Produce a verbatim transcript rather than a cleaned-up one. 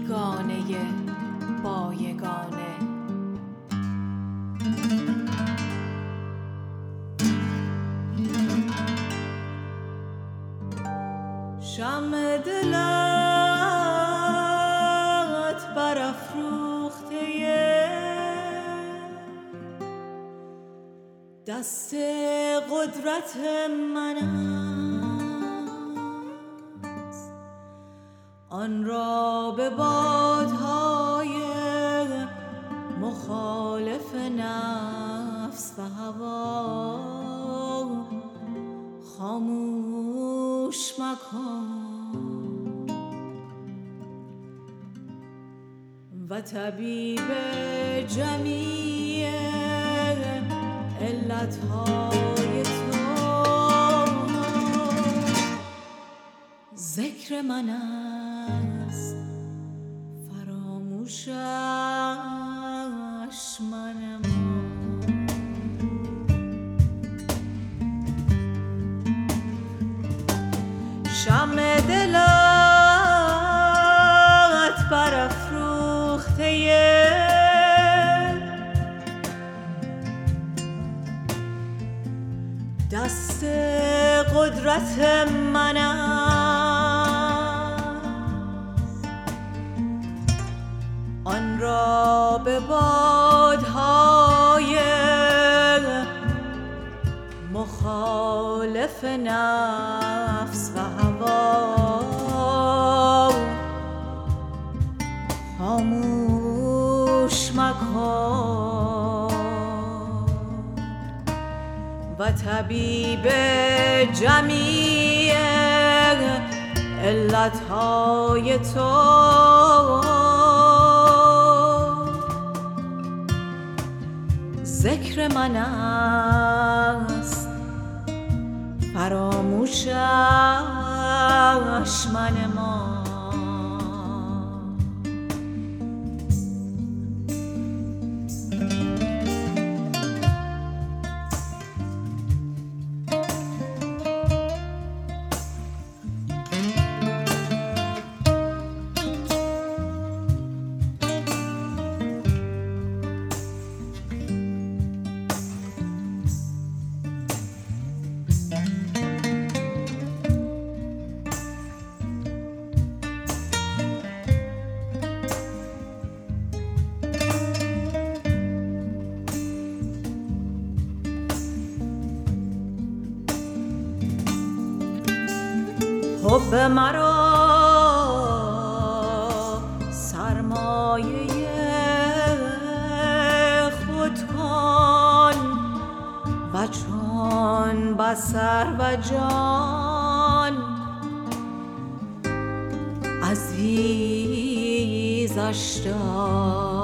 بیگانه با یگانه. شمع دلت برافروخته، دست قدرت من است، آن را به بادهای مخالف نفس و هوا خاموش مکن و طبیب جمیع علتهای تو ذکر من است، فراموشش منم. شمع دلت برافروخته، دست قدرت من است، آن را به بادهای مخالف نفس و هوا خاموش مکن و طبیب جمیع علتهای تو ذکر من است، فراموشش منم. حب مرا سرمایه خود کن و چون بصر و جان عزیزش دار.